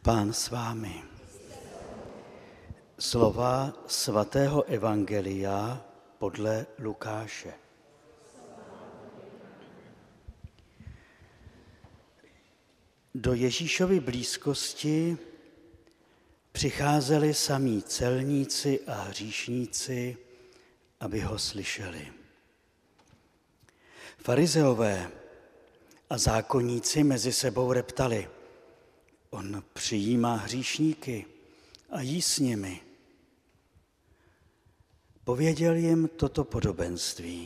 Pán s vámi. Slova svatého evangelia podle Lukáše. Do Ježíšovy blízkosti přicházeli samí celníci a hříšníci, aby ho slyšeli. Farizeové a zákonníci mezi sebou reptali: on přijímá hříšníky a jí s nimi. Pověděl jim toto podobenství.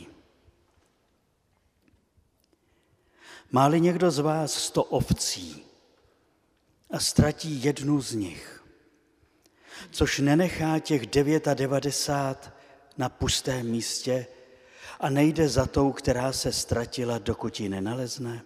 Má-li někdo z vás 100 ovcí a ztratí jednu z nich, což nenechá těch 99 na pustém místě a nejde za tou, která se ztratila, dokud ji nenalezne?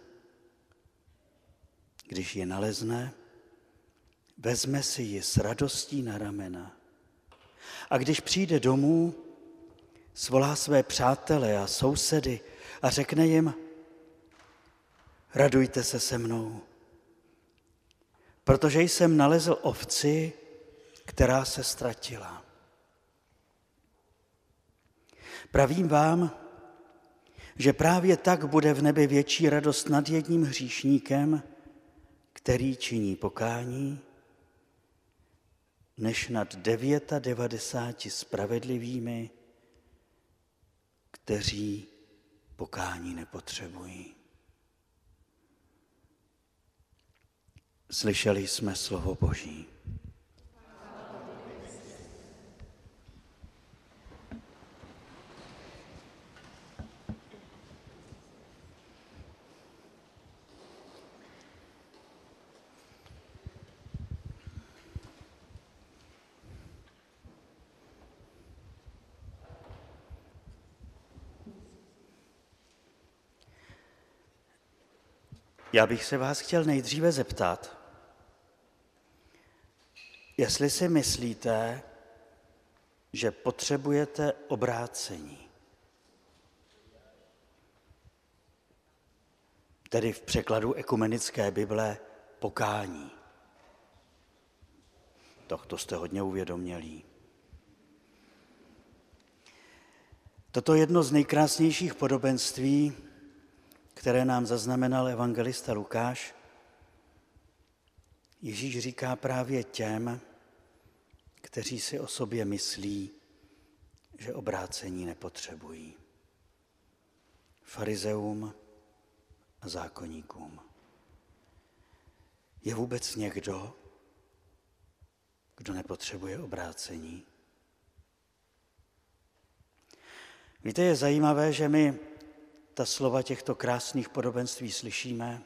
Když ji nalezne, vezme si ji s radostí na ramena. A když přijde domů, svolá své přátele a sousedy a řekne jim: radujte se se mnou, protože jsem nalezl ovci, která se ztratila. Pravím vám, že právě tak bude v nebi větší radost nad jedním hříšníkem, který činí pokání, než nad 99 spravedlivými, kteří pokání nepotřebují. Slyšeli jsme slovo Boží. Já bych se vás chtěl nejdříve zeptat, jestli si myslíte, že potřebujete obrácení. Tedy v překladu ekumenické Bible pokání. To jste hodně uvědomělí. Toto je jedno z nejkrásnějších podobenství, které nám zaznamenal evangelista Lukáš. Ježíš říká právě těm, kteří si o sobě myslí, že obrácení nepotřebují. Farizeům a zákonníkům. Je vůbec někdo, kdo nepotřebuje obrácení? Víte, je zajímavé, že my ta slova těchto krásných podobenství slyšíme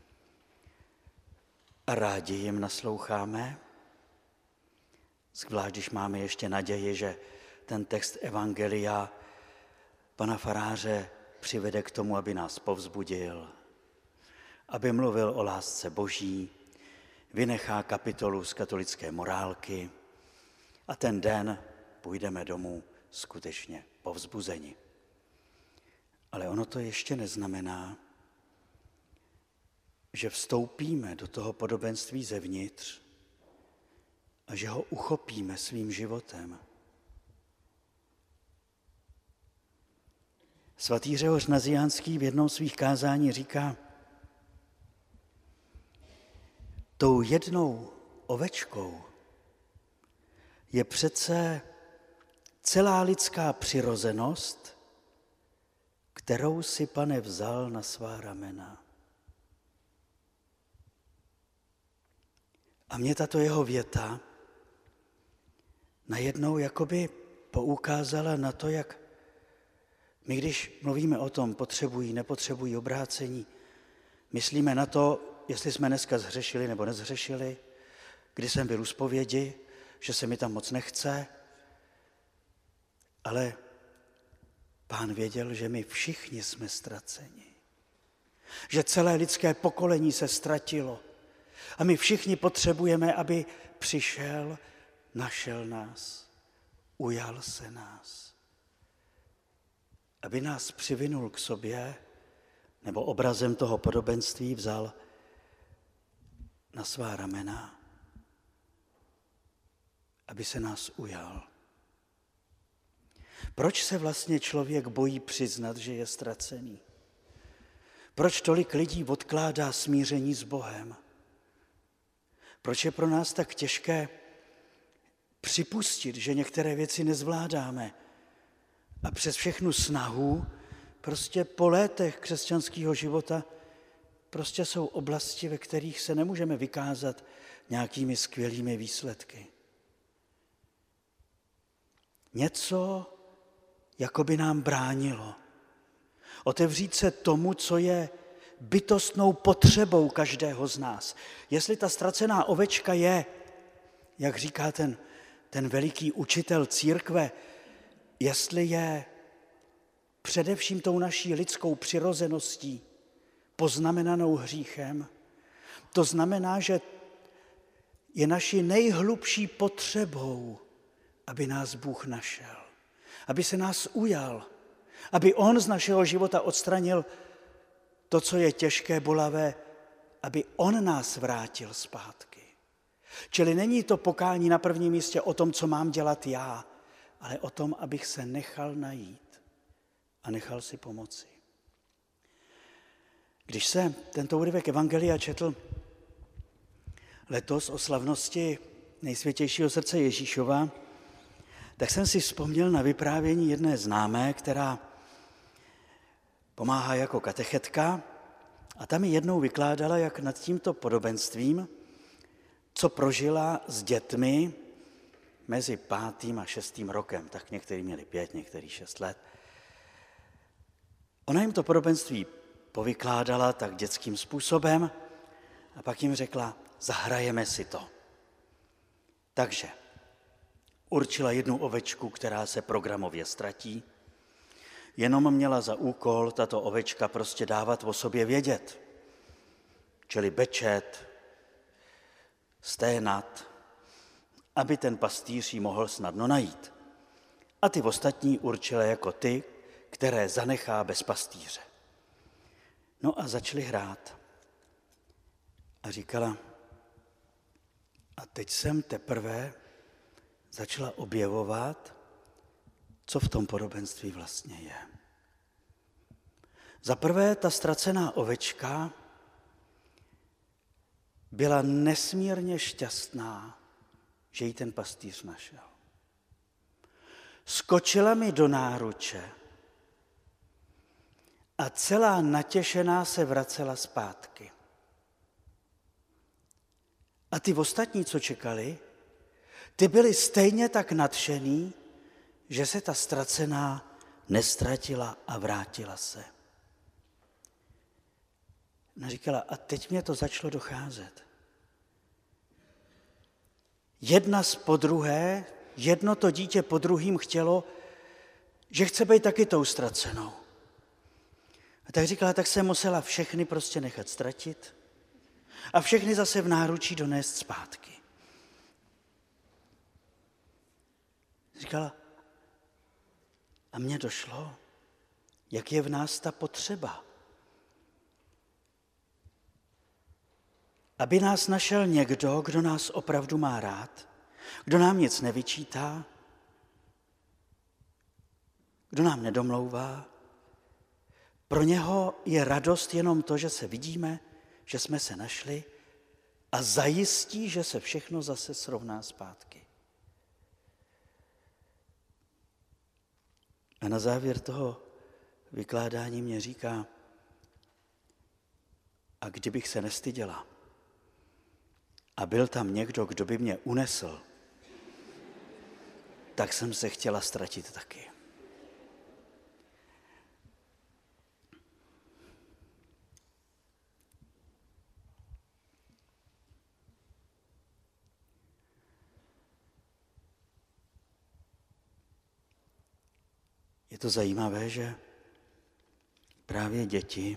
a rádi jim nasloucháme, zvlášť když máme ještě naději, že ten text evangelia pana faráře přivede k tomu, aby nás povzbudil, aby mluvil o lásce Boží, vynechá kapitolu z katolické morálky a ten den půjdeme domů skutečně povzbuzeni. Ale ono to ještě neznamená, že vstoupíme do toho podobenství zevnitř a že ho uchopíme svým životem. Svatý Řehoř Nazianský v jednom svých kázání říká: tou jednou ovečkou je přece celá lidská přirozenost, kterou si, Pane, vzal na svá ramena. A mě tato jeho věta najednou jakoby poukázala na to, jak my, když mluvíme o tom, potřebují, nepotřebují obrácení, myslíme na to, jestli jsme dneska zhřešili nebo nezhřešili, kdy jsem byl u zpovědi, že se mi tam moc nechce, ale Pán věděl, že my všichni jsme ztraceni, že celé lidské pokolení se ztratilo a my všichni potřebujeme, aby přišel, našel nás, ujal se nás, aby nás přivinul k sobě nebo obrazem toho podobenství vzal na svá ramena aby se nás ujal. Proč se vlastně člověk bojí přiznat, že je ztracený? Proč tolik lidí odkládá smíření s Bohem? Proč je pro nás tak těžké připustit, že některé věci nezvládáme a přes všechnu snahu prostě po létech křesťanského života prostě jsou oblasti, ve kterých se nemůžeme vykázat nějakými skvělými výsledky. Něco jako by nám bránilo otevřít se tomu, co je bytostnou potřebou každého z nás. Jestli ta ztracená ovečka je, jak říká ten veliký učitel církve, jestli je především tou naší lidskou přirozeností, poznamenanou hříchem, to znamená, že je naší nejhlubší potřebou, aby nás Bůh našel, aby se nás ujal, aby on z našeho života odstranil to, co je těžké, bolavé, aby on nás vrátil zpátky. Čili není to pokání na prvním místě o tom, co mám dělat já, ale o tom, abych se nechal najít a nechal si pomoci. Když se tento úryvek Evangelia četl letos o slavnosti Nejsvětějšího srdce Ježíšova, tak jsem si vzpomněl na vyprávění jedné známé, která pomáhá jako katechetka a tam mi jednou vykládala, jak nad tímto podobenstvím, co prožila s dětmi mezi 5. a 6. rokem, tak někteří měli 5, někteří 6 let. Ona jim to podobenství povykládala tak dětským způsobem a pak jim řekla, zahrajeme si to. Takže určila jednu ovečku, která se programově ztratí, jenom měla za úkol tato ovečka prostě dávat o sobě vědět, čili bečet, sténat, aby ten pastýř ji mohl snadno najít. A ty ostatní určila jako ty, které zanechá bez pastýře. No a začali hrát. A říkala, a teď jsem teprve začala objevovat, co v tom podobenství vlastně je. Za prvé, ta ztracená ovečka byla nesmírně šťastná, že jí ten pastýř našel. Skočila mi do náruče a celá natěšená se vracela zpátky. A ty ostatní, co čekali, ty byli stejně tak nadšený, že se ta ztracená nestratila a vrátila se. Ona říkala, a teď mě to začalo docházet. Jedna po druhé, jedno to dítě po druhým chtělo, že chce být taky tou ztracenou. A tak říkala, tak se musela všechny prostě nechat ztratit a všechny zase v náručí donést zpátky. Říkala, a mně došlo, jak je v nás ta potřeba. Aby nás našel někdo, kdo nás opravdu má rád, kdo nám nic nevyčítá, kdo nám nedomlouvá. Pro něho je radost jenom to, že se vidíme, že jsme se našli a zajistí, že se všechno zase srovná zpátky. A na závěr toho vykládání mě říká, a kdybych se nestyděla a byl tam někdo, kdo by mě unesl, tak jsem se chtěla ztratit taky. Je to zajímavé, že právě děti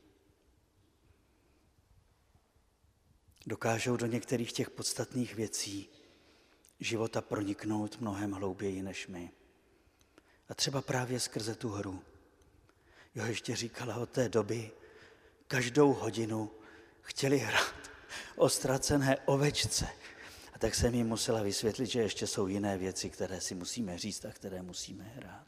dokážou do některých těch podstatných věcí života proniknout mnohem hlouběji než my. A třeba právě skrze tu hru. Jo, ještě říkala od té doby, každou hodinu chtěli hrát o ztracené ovečce. A tak jsem jim musela vysvětlit, že ještě jsou jiné věci, které si musíme říct a které musíme hrát.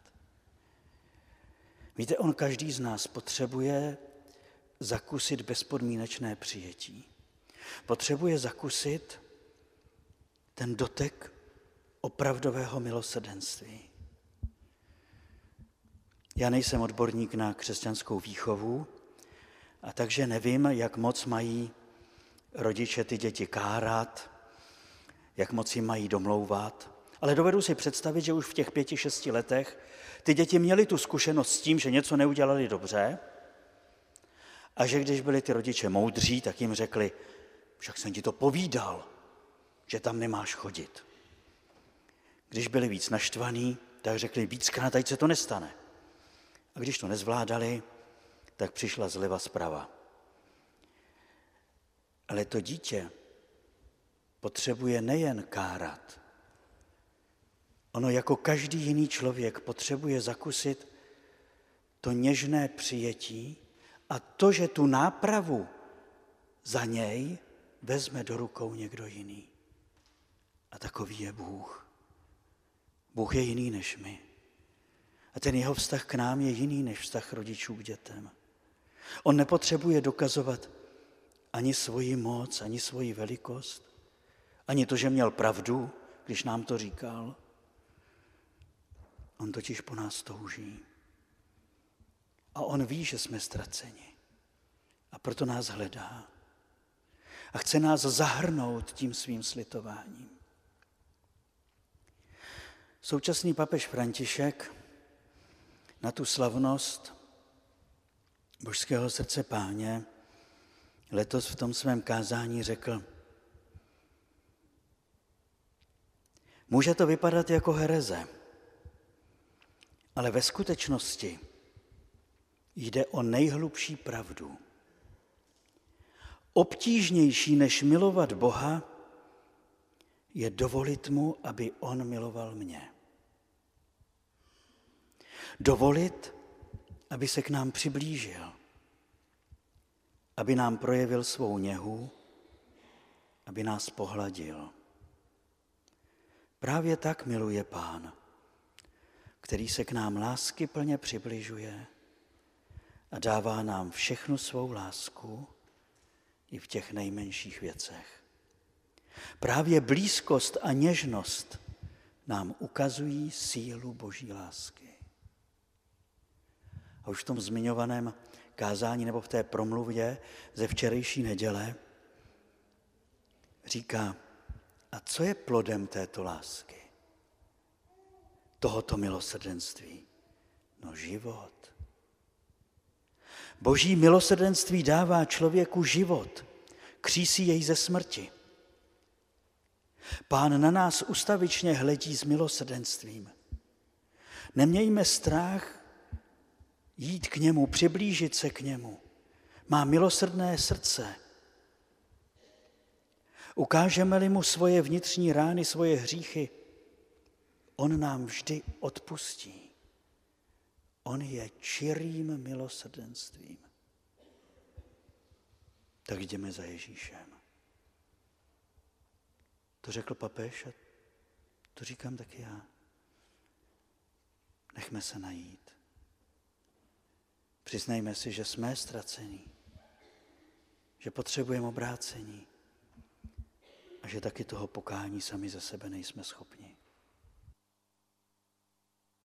Víte, každý z nás potřebuje zakusit bezpodmínečné přijetí. Potřebuje zakusit ten dotek opravdového milosrdenství. Já nejsem odborník na křesťanskou výchovu, a takže nevím, jak moc mají rodiče ty děti kárat, jak moc jim mají domlouvat, ale dovedu si představit, že už v těch 5-6 letech ty děti měly tu zkušenost s tím, že něco neudělali dobře a že když byli ty rodiče moudří, tak jim řekli, však jsem ti to povídal, že tam nemáš chodit. Když byli víc naštvaní, tak řekli, víckrát, ať se to nestane. A když to nezvládali, tak přišla zleva zprava. Ale to dítě potřebuje nejen kárat. Ono jako každý jiný člověk potřebuje zakusit to něžné přijetí a to, že tu nápravu za něj vezme do rukou někdo jiný. A takový je Bůh. Bůh je jiný než my. A ten jeho vztah k nám je jiný než vztah rodičů k dětem. On nepotřebuje dokazovat ani svoji moc, ani svoji velikost, ani to, že měl pravdu, když nám to říkal. On totiž po nás touží. A on ví, že jsme ztraceni. A proto nás hledá. A chce nás zahrnout tím svým slitováním. Současný papež František na tu slavnost Božského srdce Páně letos v tom svém kázání řekl, může to vypadat jako hereze, ale ve skutečnosti jde o nejhlubší pravdu. Obtížnější než milovat Boha je dovolit mu, aby on miloval mě. Dovolit, aby se k nám přiblížil, aby nám projevil svou něhu, aby nás pohladil. Právě tak miluje Pán, který se k nám láskyplně přibližuje a dává nám všechnu svou lásku i v těch nejmenších věcech. Právě blízkost a něžnost nám ukazují sílu Boží lásky. A už v tom zmiňovaném kázání nebo v té promluvě ze včerejší neděle říká, a co je plodem této lásky? Tohoto milosrdenství? No život. Boží milosrdenství dává člověku život, křísí jej ze smrti. Pán na nás ustavičně hledí s milosrdenstvím. Nemějme strach jít k němu, přiblížit se k němu. Má milosrdné srdce. Ukážeme-li mu svoje vnitřní rány, svoje hříchy, on nám vždy odpustí. On je čirým milosrdenstvím. Tak jdeme za Ježíšem. To řekl papež a to říkám taky já. Nechme se najít. Přiznejme si, že jsme ztracení, že potřebujeme obrácení a že taky toho pokání sami ze sebe nejsme schopni.